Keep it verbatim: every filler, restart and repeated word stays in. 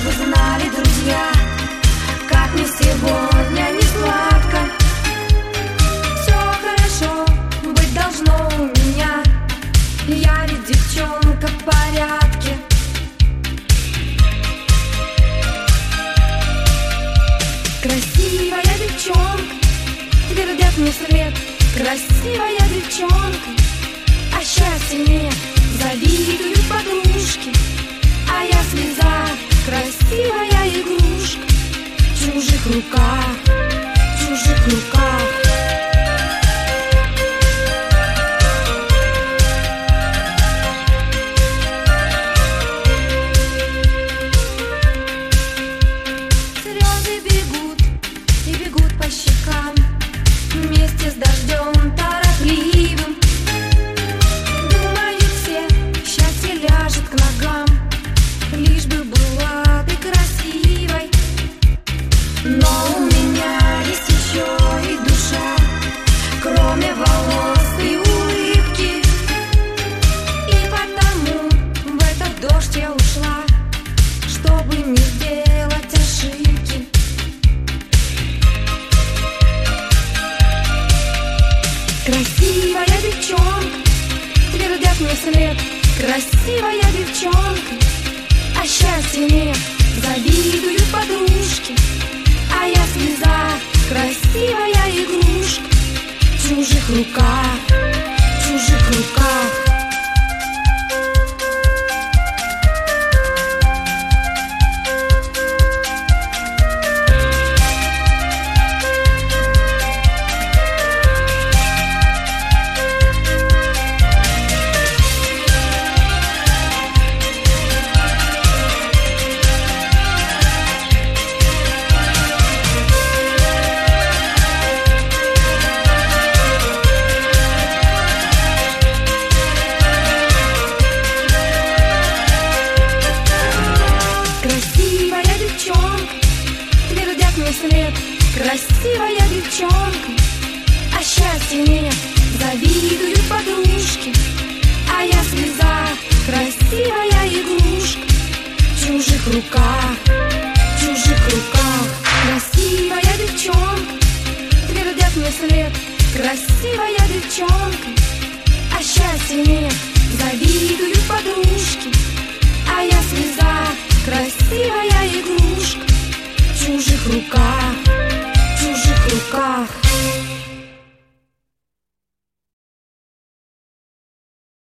бы знали друзья, как мне сегодня не сладко. Все хорошо быть должно у меня, я ведь девчонка в порядке. Красивая девчонка, твердят мне вслед. Красивая девчонка, а счастья нет, завидуют подружки. А я слеза, красивая игрушка, в чужих руках, в чужих руках. Слезы бегут и бегут по щекам вместе с дождем торопливым. Думают все, счастье ляжет к ногам, лишь бы была ты красивой. Но у меня есть еще и душа, кроме волос и улыбки. И потому в этот дождь я ушла, чтобы не сделать ошибки. Красивая девчонка, твердят мне вслед. Красивая девчонка, а счастья нет, завидуют подружки. А я слеза, красивая игрушка, в чужих руках, в чужих руках. След. Красивая девчонка, а счастья нет, завидуют подружки. А я слеза, красивая игрушка, в чужих руках, в чужих руках. Красивая девчонка, твердят мне вслед. Красивая девчонка, а счастья нет, завидуют подружки. А я слеза, красивая игрушка, в чужих руках.